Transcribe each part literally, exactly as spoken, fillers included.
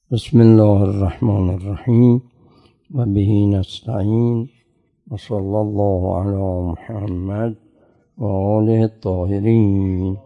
بسم الله الرحمن الرحیم و به نستعین و صلی الله علی محمد و آله الطاهرین.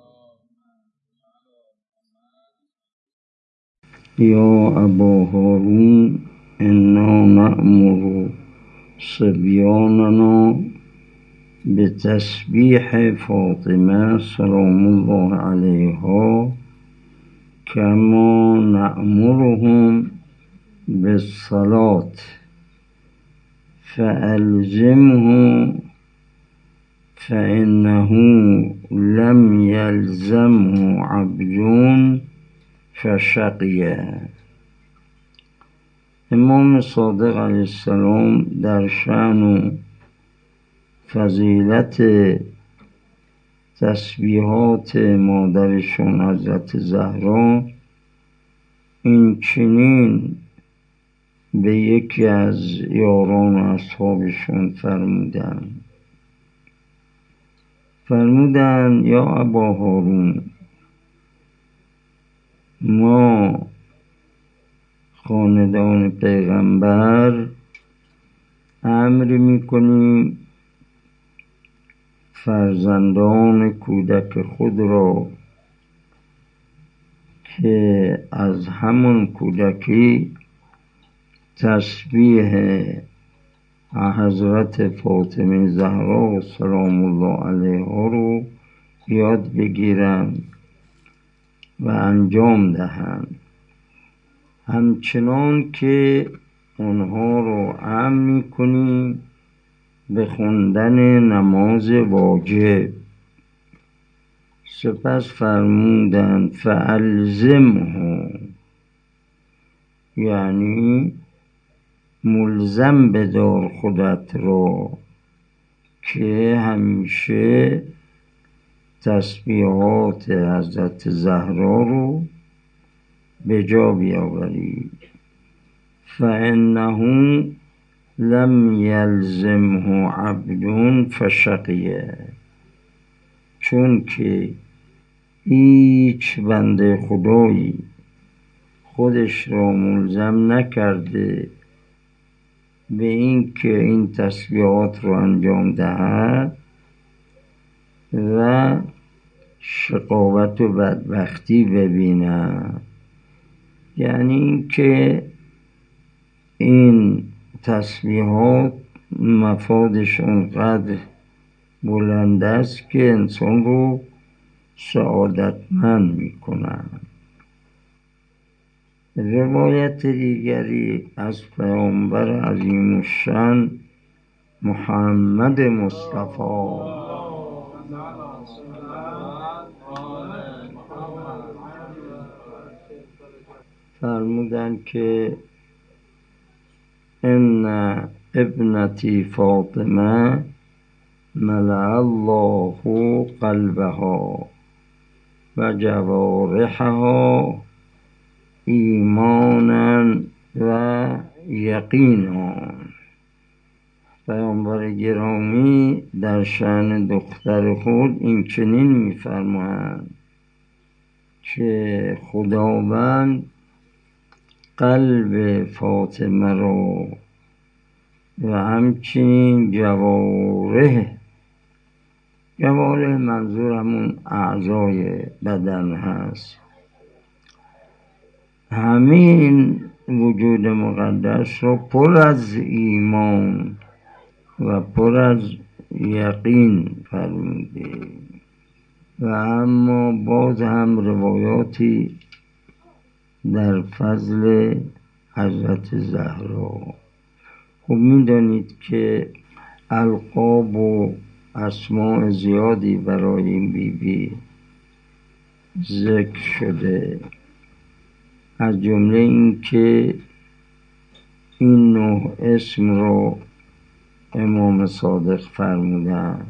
یا ابا هارون انا نأمر صبیاننا به تسبیح فاطمه سلام الله علیها کما نأمرهم بالصلاة فألزمه فإنه لم يلزمه عبد فشقی. امام صادق علیه السلام در شأن و فضیلت تسبیحات مادرشون حضرت زهرا این چنین به یکی از یاران و اصحابشون فرمودن فرمودن یا ابا هارون، ما خاندان پیغمبر امر میکنیم فرزندان کودک خود را که از همون کودکی تسبیح حضرت فاطمه زهرا سلام الله علیها رو یاد بگیرن و انجام دهند، همچنان که اونها رو امر میکنیم به خوندن نماز واجب. سپس فرمودن فالزمه، یعنی ملزم بدار خودت را که همیشه تسبیحات حضرت زهرا رو به جا بیاوری. فانه لم یلزمه عبد فشقی، چون که هیچ بنده خدایی خودش را ملزم نکرده به این که این تسبیحات رو انجام دهد و شقاوت و بدبختی ببیند، یعنی این که این تسبیحات مفادش اونقدر بلند است که انسان رو سعادتمند میکنن. روایت دیگری از پیامبر عظیم الشأن محمد مصطفی فرمودند که ان ابنتی فاطمه ملأ الله قلبها و جوارحها ایمانا و یقینا. پیامبر گرامی در شأن دختر خود این چنین می‌فرمایند که خداوند قلب فاطمه را و همچنین جوارح، جوارح منظور همون اعضای بدن هست، همین وجود مقدس را پر از ایمان و پر از یقین فرموده. و اما باز هم روایاتی در فضل حضرت زهرا. خب میدانید که القاب و اسماء زیادی برای این بی بی ذکر شده، از جمله این که این نه اسم رو امام صادق فرمودن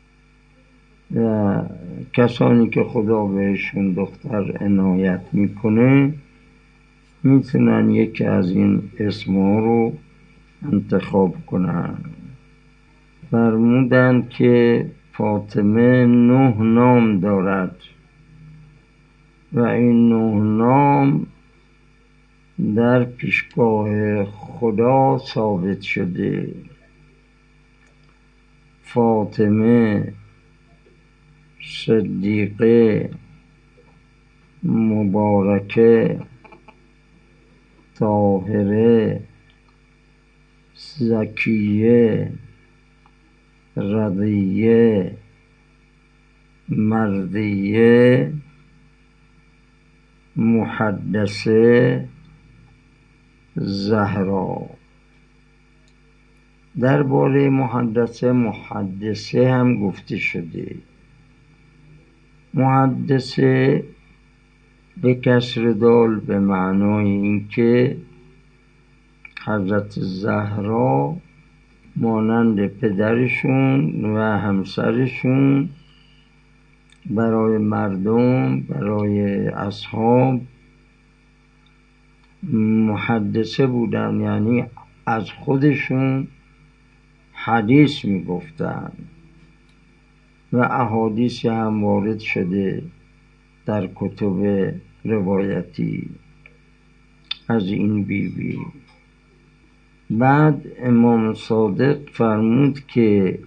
و کسانی که خدا بهشون دختر عنایت میکنه میتونن یکی از این اسمها رو انتخاب کنن. فرمودند که فاطمه نه نام دارد و این نه نام در پیشگاه خدا ثابت شده. فاطمه صدیقه مبارکه طاهره زکیه رضیه مرضیه محدثه زهرا. درباره محدثه محدثه هم گفته شده. محدثه به کسر دال به معنای اینکه حضرت زهرا مانند پدرشون و همسرشون برای مردم، برای اصحاب محدثه بودن، یعنی از خودشون حدیث میگفتن و احادیثی هم وارد شده در کتب روایتی از این بیبی بی. بعد امام صادق فرمود که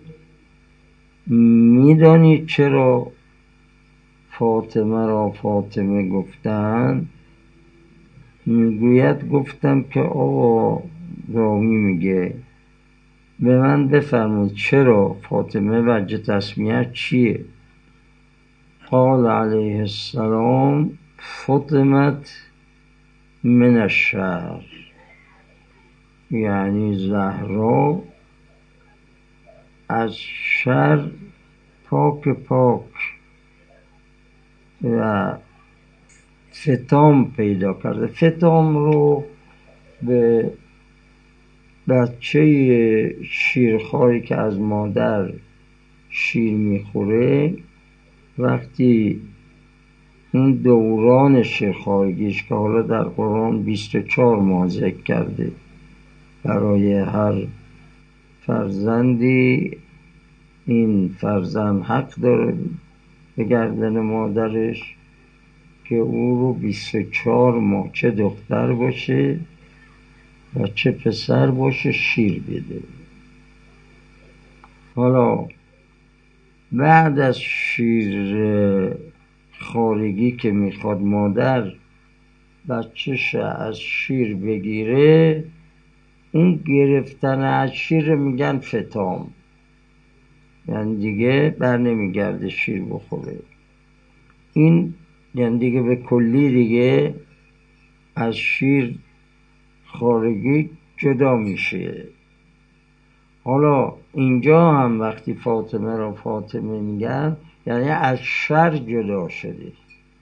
میدانید چرا فاطمه را فاطمه گفتن؟ میگوید گفتم که آقا رامی میگه به من بفرمود چرا فاطمه وجه تسمیه چیه؟ قال علیه السلام فاطمت من الشر، یعنی زهرا از شر پاک پاک و فتام پیدا کرده. فتام رو به بچه شیرخواری که از مادر شیر میخوره، وقتی اون دوران شیرخوارگیش که حالا در قرآن بیست و چهار ماه ذکر کرده، برای هر فرزندی این فرزند حق داره به گردن مادرش که او رو بیست و چهار ماه چه دختر باشه و چه پسر باشه شیر بده. حالا بعد از شیر خارگی که میخواد مادر بچه‌ش از شیر بگیره، اون گرفتن از شیر میگن فتام، یعنی دیگه بر نمیگرده شیر بخوره. این یعنی دیگه به کلی دیگه از شیر خارگی جدا میشه. حالا اینجا هم وقتی فاطمه را فاطمه میگن یعنی از شر جدا شده،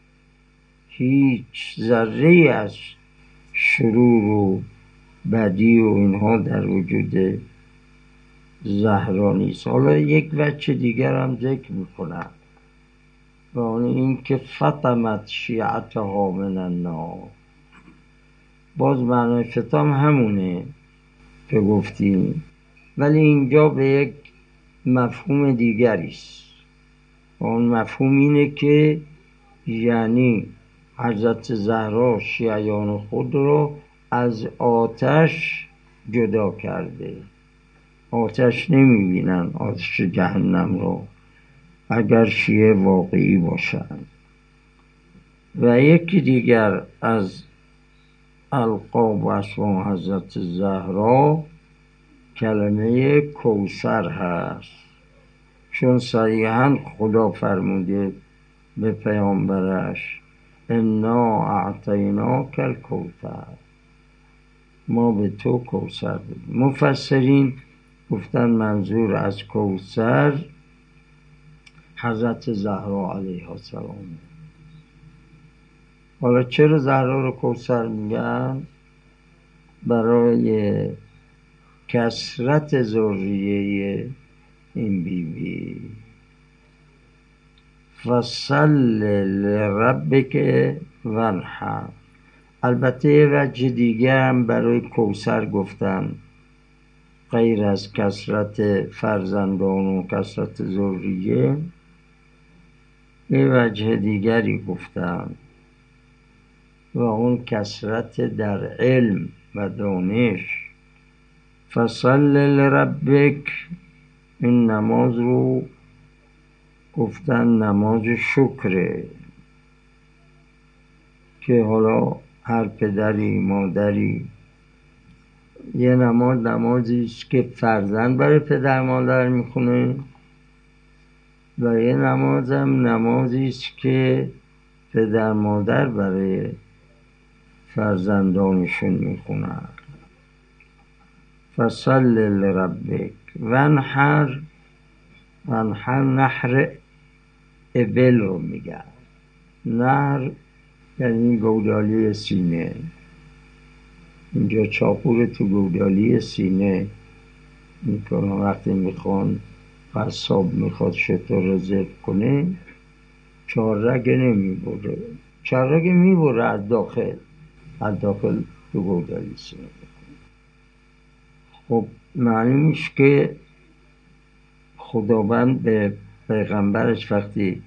هیچ ذره از شرور و بدی و اینها در وجود زهرا نیست. حالا یک وجه دیگر هم ذکر میکنم و اون این که فطمت شیعتها من النار. باز معنای فتام همونه که گفتیم، ولی اینجا به یک مفهوم دیگری است. اون مفهوم اینه که یعنی حضرت زهرا شیعیان خود رو از آتش جدا کرده. آتش نمیبینن، آتش جهنم رو، اگر شیعه واقعی باشند. و یکی دیگر از القاب و اسما حضرت زهرا کلمه کوثر هست، چون صریحاً خدا فرموده به پیامبرش انا اعطیناک الکوثر، ما به تو کوثر بدیم. مفسرین گفتن منظور از کوثر حضرت زهرا علیها السلام. حالا چرا زهرا رو کوثر میگن؟ برای کثرت ذریه این بیبی. فصل لربک وانحر. البته یه وجه دیگه هم برای کوثر گفتن، غیر از کثرت فرزندان و کثرت ذریه یه وجه دیگری گفتن و اون کثرت در علم و دانش. فصل لربک، این نماز رو گفتن نماز شکره که حالا هر پدری مادری یه نماز نمازی است که فرزند برای پدر مادر میخونه و یه نماز هم نمازی است که پدر مادر برای فرزندانشون میخونن. فصل لربک وانحر، وانحر نحر ابل رو میگن. نحر یعنی گودالی سینه. اینجا چاقو تو گودالی سینه میکنن وقتی میخوان قصاب میخواد شتر رزرو کنه، چهاررگ نمیبره، چهاررگ میبره از داخل، از داخل تو گودالی سینه. خب معلومش که خداوند به پیغمبرش وقتی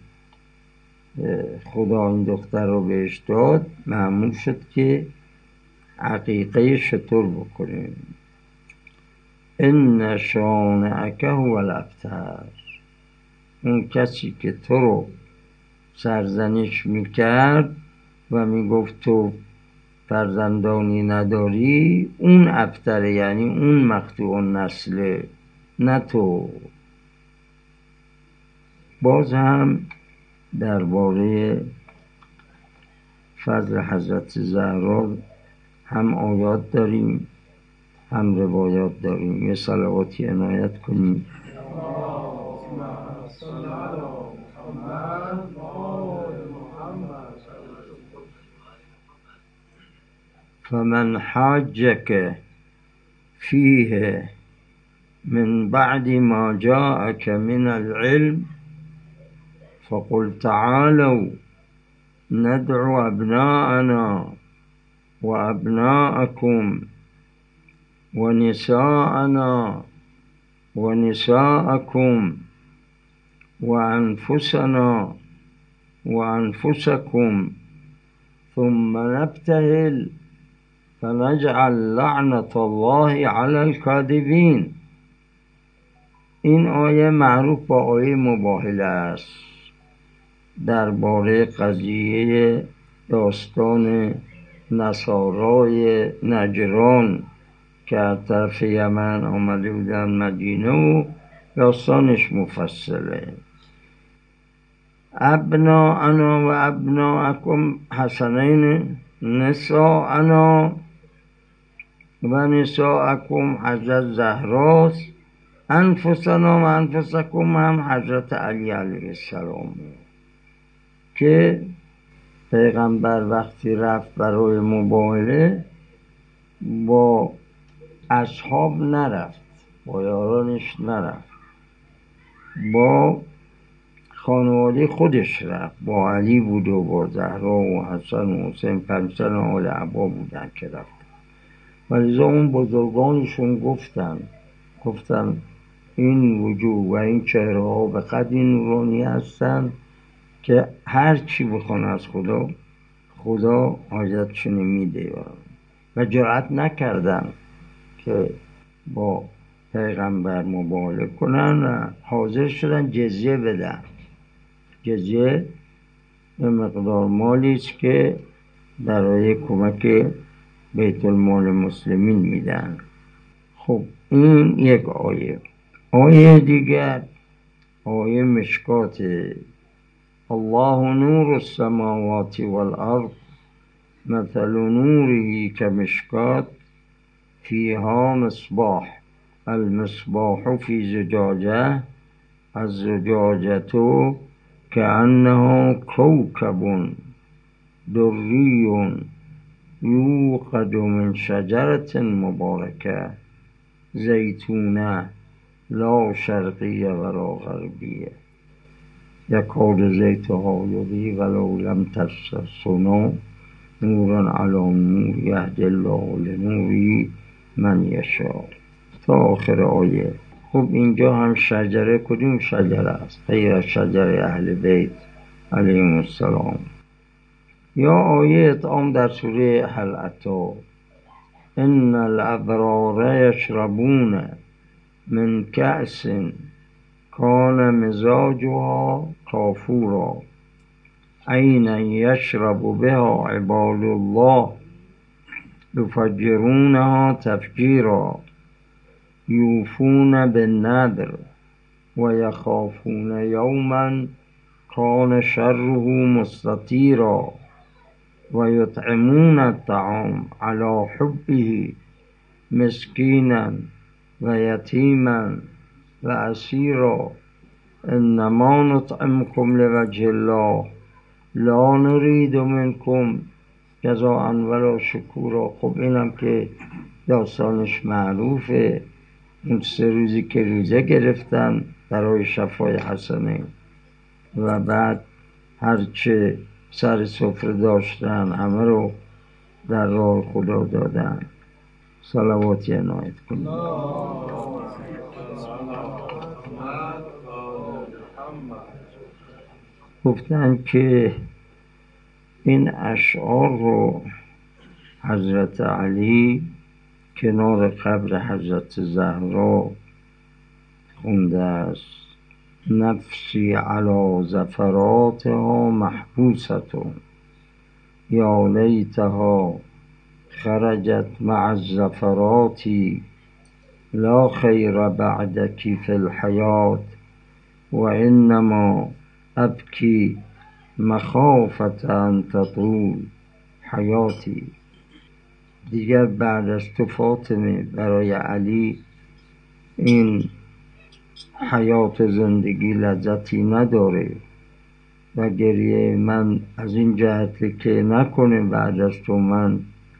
خدا این دختر رو بهش داد معمول شد که عقیقه شتر بکنه. ان شانئک هو الابتر، اون کسی که تو رو سرزنش میکرد و میگفت تو فرزندانی نداری، اون ابتره، یعنی اون مقطوع النسله، نه تو. باز هم درباره فضل حضرت زهرا هم آیات داریم هم روایات داریم. یه صلواتی عنایت کنیم. فمن حاجك فيه من بعد ما جاءك من العلم فقل تعالوا ندعو أبناءنا وأبناءكم ونساءنا ونساءكم وأنفسنا وأنفسكم ثم نبتهل فنجعل لعنة الله على الكاذبين. این آیه معروف با آیه مباهله است درباره قضیه داستان نصارای نجران که از طرف یمن آمده بودن مدینه و داستانش مفصله. ابناءنا و ابناءکم حسنین، نساءنا و نساءکم حضرت زهراست، انفسنا و انفسکم هم حضرت علی علیه السلام. که پیغمبر وقتی رفت برای مباهله با اصحاب نرفت، با یارانش نرفت، با خانواده خودش رفت. با علی بود و با زهرا و حسن و حسین، پنجتن آل عبا بودن که رفت. ولذا اون بزرگانشون گفتن گفتن این وجوه و این چهره ها به قدری نورانی هستن که هر چی بخوان از خدا، خدا حاجتشون میده و جرأت نکردن که با پیغمبر مباهله کنن و حاضر شدن جزیه بدن. جزیه به مقدار مالی است که برای کمک بیت المال مسلمین میدن. خب این یک آیه. آیه دیگر آیه مشکات. الله نور السماوات والارض مثل نوره كمشكاة فيها مصباح المصباح في زجاجة الزجاجة كأنه كوكب دري يوقد من شجرة مباركة زيتونة لا شرقية ولا غربية يكاد زيتها يضيء ولو لم تمسسه نورا على نور یهدی الله لنوره من یشاء تا آخر آیه. خب اینجا هم شجره، کدوم شجره است غیر از شجره اهل بیت علیهم السلام؟ یا آیه اطعام در سوره هل اتی: ان الابرار یشربون من کأس کان مزاجها کافورا عینا یشرب بها عباد الله یفجرونها تفجیرا یوفون بالنذر و یخافون یوما کان شره مستطیرا و یطعمون الطعام علی حبه مسکینا و یتیما و اسیرا انما نطعمکم لوجه الله لا نرید منکم جزاء ولا شکورا. خب اینم که داستانش معروفه. اون سه روزی که روزه گرفتن برای شفای حسنه و بعد هرچه سر سفره داشتن همه رو در راه خدا دادن. صلواتی عنایت کنید. گفتن که این اشعار رو حضرت علی کنار قبر حضرت زهرا خونده است: نفسی علی زفراتها محبوستون یا لیتها خرجت مع الزفرات لا خیر بعدک فی الحیات و انما ابکی مخافت ان تطول حیاتی. دیگر بعد از تو فاطمه برای علی این حیات زندگی لذتی نداره و گریه من از این جهت که نکنه بعد از تو من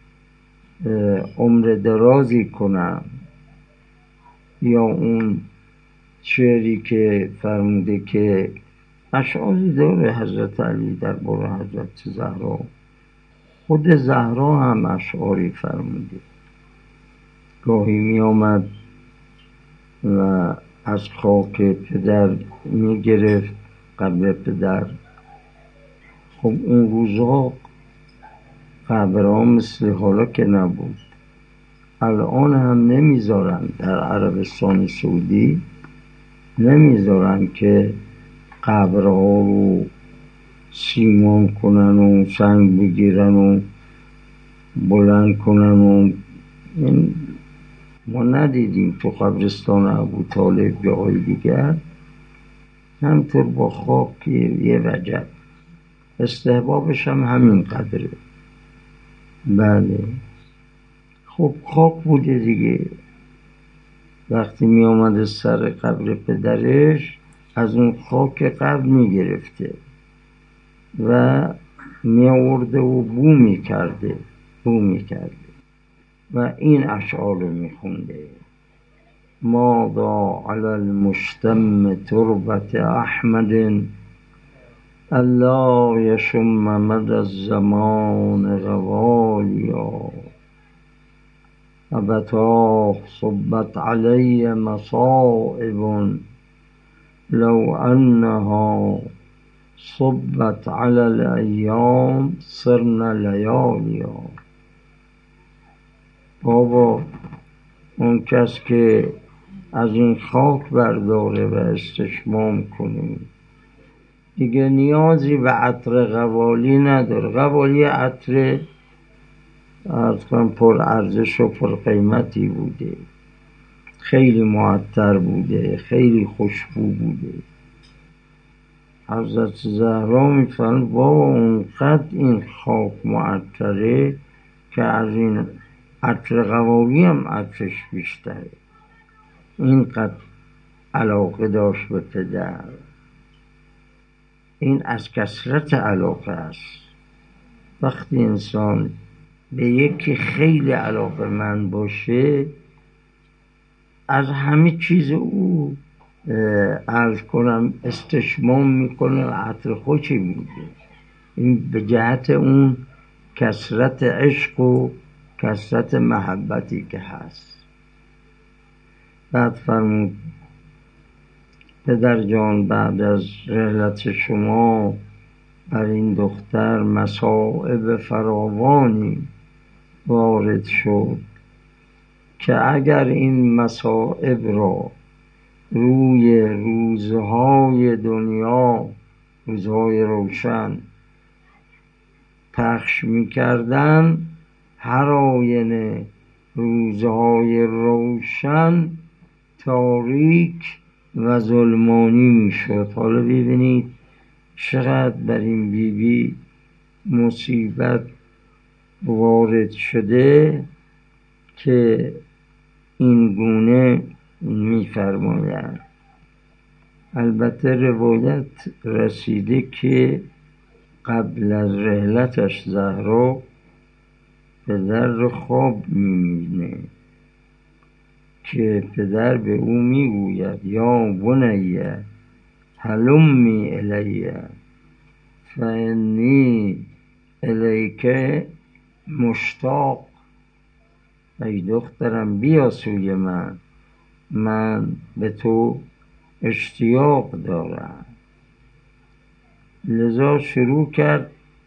عمر درازی کنم. یا اون شعری که فرموده که اشعاری داره حضرت علی در باره حضرت زهرا. خود زهرا هم اشعاری فرموده. گاهی می آمد و از خاک پدر می گرفت قبر پدر. خب اون روزها قبرها مثل حالا که نبود. الان هم نمیذارن در عربستان سعودی، نمیذارن که قبرها رو سیمان کنن و سنگ بگیرن و بلند کنن و این ما ندیدیم تو قبرستان ابوطالب یا های دیگر. همطور با خاک یه وجب استحبابش هم همین قدره. بله خب خاک بوده دیگه. وقتی می آمده سر قبر پدرش از اون خاک قبر می گرفته و می آورده و بو می کرده بو می کرده و این اشعار رو می خونده: ماذا علی المشتم تربت احمد الا یشم مدى الزمان غوالیا ابتاه صبت علی مصائب لو انها صبت علی الایام صرنا لیالیا. بابا اون کس که از این خاک برداره و استشمام کنیم دیگه نیازی به عطر قوالی نداره. قوالی عطر اصلا پر ارزش و پر قیمتی بوده، خیلی معطر بوده، خیلی خوشبو بوده. حضرت زهرا میفرماید بابا اونقدر این خاک معطره که از این عطر قوالی هم عطرش بیشتره. اینقدر علاقه داشت به پدر. این از کثرت علاقه است. وقتی انسان به یکی خیلی علاقه من باشه از همه چیز او عرض کنم استشمام میکنه و عطر خوشی میده. این به جهت اون کثرت عشق و کثرت محبتی که هست. بعد فرمود پدر جان بعد از رحلت شما بر این دختر مصائب فراوانی وارد شد که اگر این مصائب را روی روزهای دنیا، روزهای روشن پخش می‌کردن، هر آینه روزهای روشن تاریک و ظلمانی میشد. حالا ببینید چقدر بر این بیبی مصیبت وارد شده که این گونه می‌فرماید. البته روایت رسیده که قبل از رحلتش زهرا پدر رو خواب می‌بینه که پدر به او میگوید یا بنیه هلمی الیه فانی الیک مشتاق. ای دخترم بیا سوی من، من به تو اشتیاق دارم. لذا شروع کرد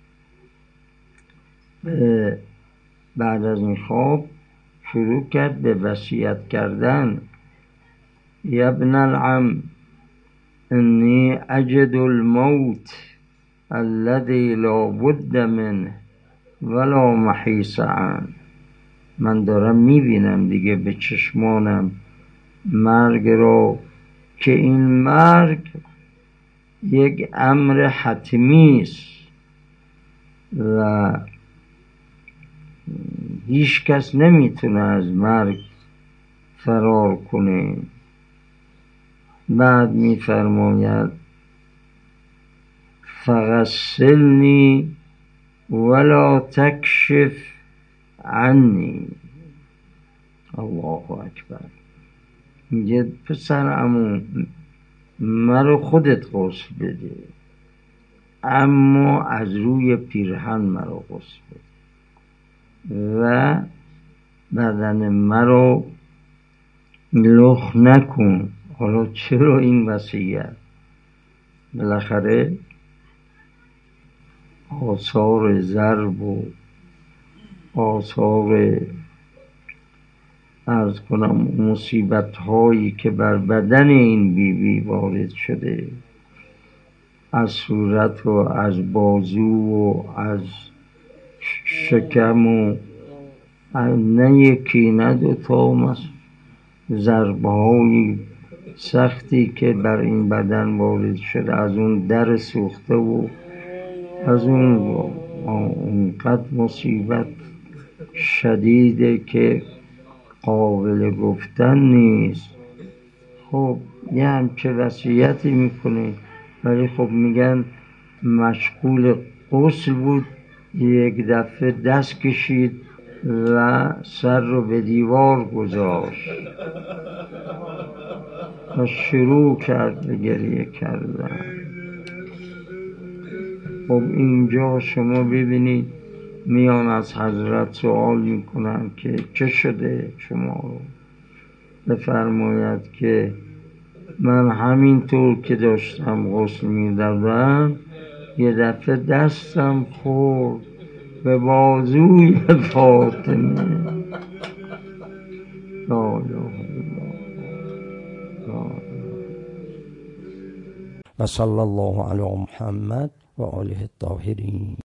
بعد از این خواب شروع کرد به وصیت کردن. یا ابن العم انی اجد الموت الذی لا بد منه ولا محیص عنه. من دارم میبینم دیگه به چشمانم مرگ را که این مرگ یک امر حتمی است و هیچ کس نمیتونه از مرگ فرار کنه. بعد میفرماید فغسلنی ولا تکشف عنی. الله اکبر. میگه پسر عمو مرا خودت غسل بده، اما از روی پیرهن مرا غسل بده و بدن مرا لخ نکن. حالا چرا این وصیت؟ بالاخره آثار ضرب و آثار عرض کنم مصیبت هایی که بر بدن این بیبی وارد شده، از صورت و از بازو و از شکم و نه یکی نه دوتا ضربه های سختی که بر این بدن وارد شده، از اون در سوخته و از اون اونقدر مصیبت شدیده که قابل گفتن نیست. خب یه همچه وصیتی میکنه، ولی خب میگن مشغول غسل بود، یک دفعه دست کشید و سر رو به دیوار گذاشت و شروع کرد به گریه کردن. خب اینجا شما ببینید میان از حضرت سوال میکنن که چه شده شما رو؟ بفرماید که من همینطور که داشتم غسل میدادم یه دفعه دستم خورد به بازوی فاطمه. لا اله الا الله. و صلی الله علی محمد و آله الطاهرین.